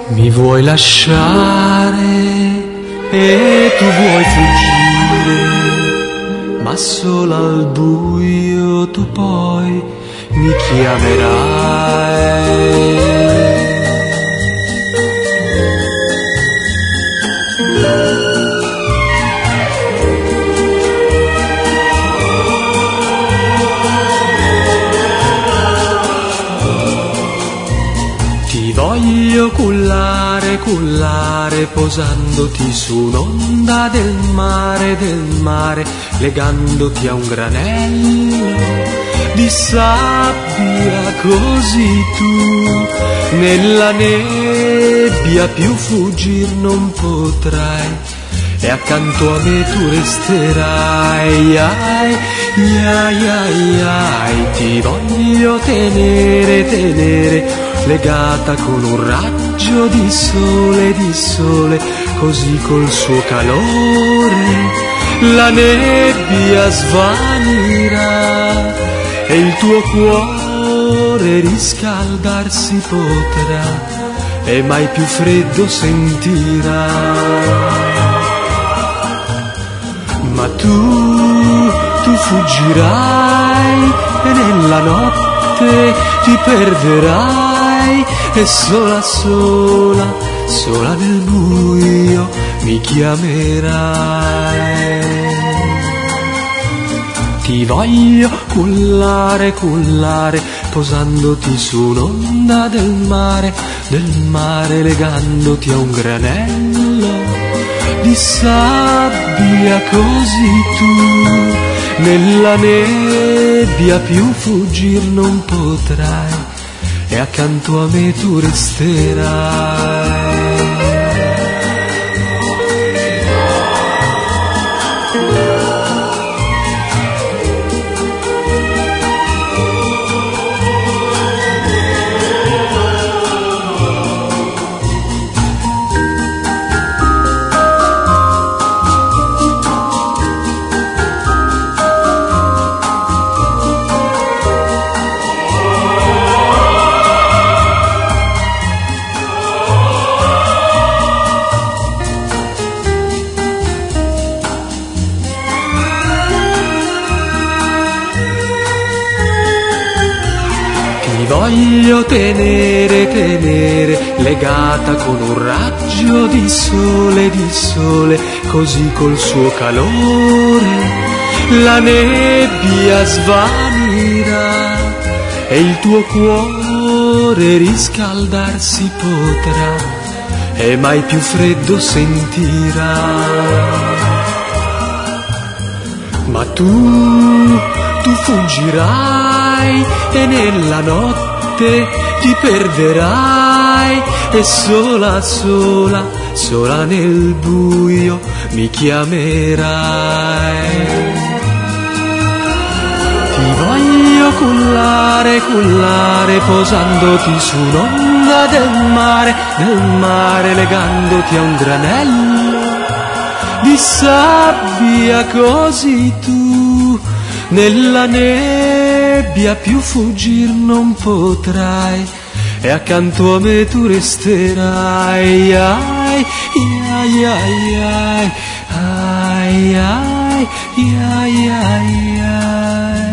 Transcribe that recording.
Mi vuoi lasciare e tu vuoi fuggire, ma solo al buio tu poi mi chiamerai. Ti voglio cullare, cullare, posandoti su un'onda del mare, legandoti a un granello di sabbia, così tu nella nebbia più fuggir non potrai, e accanto a me tu resterai. Ai, ai, ai, ai, ti voglio tenere, tenere, legata con un raggio di sole, così col suo calore la nebbia svanirà e il tuo cuore riscaldarsi potrà e mai più freddo sentirà. Ma tu fuggirai e nella notte ti perderai e sola, sola, sola nel buio mi chiamerai. Ti voglio cullare, cullare, posandoti su un'onda del mare, legandoti a un granello di sabbia, così tu nella nebbia più fuggir non potrai e accanto a me tu resterai. Ti voglio tenere, tenere, legata con un raggio di sole, così col suo calore la nebbia svanirà e il tuo cuore riscaldarsi potrà e mai più freddo sentirà. Ma tu fuggirai e nella notte ti perderai e sola, sola, sola nel buio mi chiamerai. Ti voglio cullare, cullare, posandoti su un'onda del mare, legandoti a un granello di sabbia, così tu nella nebbia più fuggir non potrai e accanto a me tu resterai. Ai, ai, ai, ai, ai, ai, ai, ai, ai.